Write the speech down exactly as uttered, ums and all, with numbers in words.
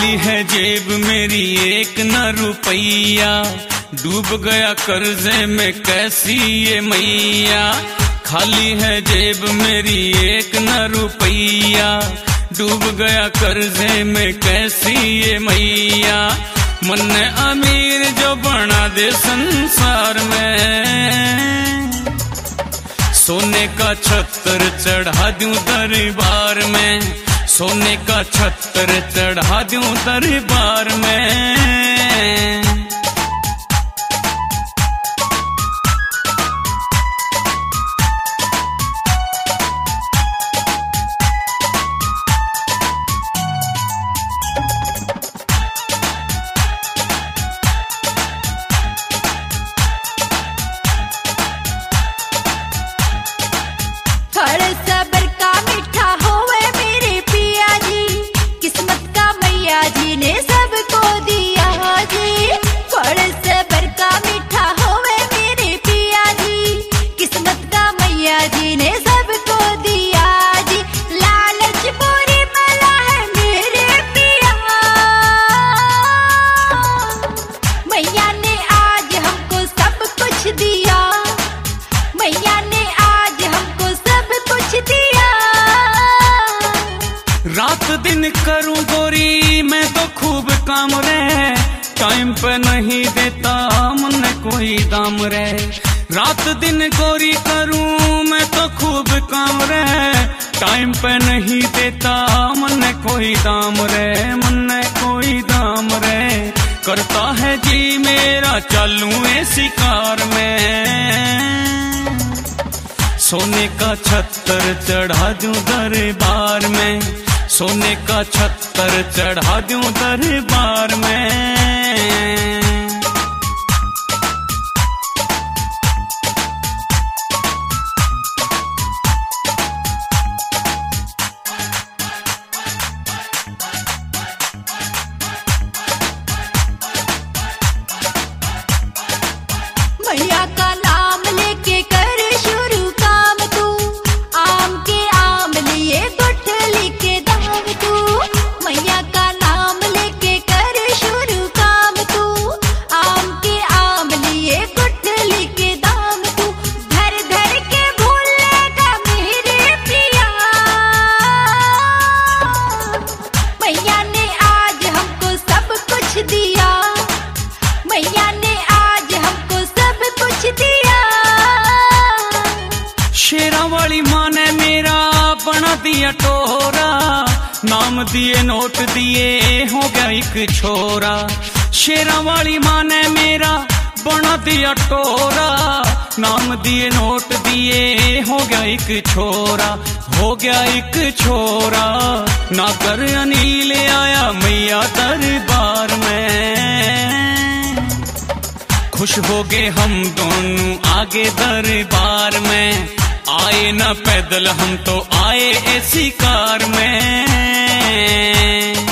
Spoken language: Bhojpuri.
खाली है जेब मेरी एक न रुपैया, डूब गया कर्जे में कैसी ये मैया। खाली है जेब मेरी एक न रुपैया, डूब गया कर्जे में कैसी ये मैया। मन अमीर जो बना दे संसार में, सोने का छत्र चढ़ा दूं दरबार में, सोने का छत्र चढ़ा दूं दरबार में। रात दिन करूं गोरी मैं तो खूब काम रे, टाइम पे नहीं देता मन कोई दाम रे। रात दिन गोरी करूं मैं तो खूब काम रे, टाइम पे नहीं देता मन कोई दाम रे, मन कोई दाम रे। करता है जी मेरा चालू ऐसी कार में, सोने का छत्र चढ़ा दूं दरबार में, सोने का छत्र चढ़ा दूं दरबार में। मैया का नाम लेके कर शुरू काम तू, आम के आम लिए गुठली के दाम तू। मैया का नाम लेके कर शुरू काम तू, आम के आम लिए गुठली के दाम तू। धर धर के भूलेगा मेरे प्रिया, मैया ने आज हमको सब कुछ दिया, मैया ने आज हमको सब कुछ दिया। शेरा वाली माँ ने मेरा बना दिया टोरा, नाम दिए नोट दिए हो गया एक छोरा। शेरा वाली माँ ने मेरा बना दिया टोरा, नाम दिए नोट दिए हो गया एक छोरा, हो गया एक छोरा। ना कर अनिल आया मैया दरबार में, खुश हो गए हम दोनों आगे दरबार में। आए ना पैदल हम तो आए ऐसी कार में।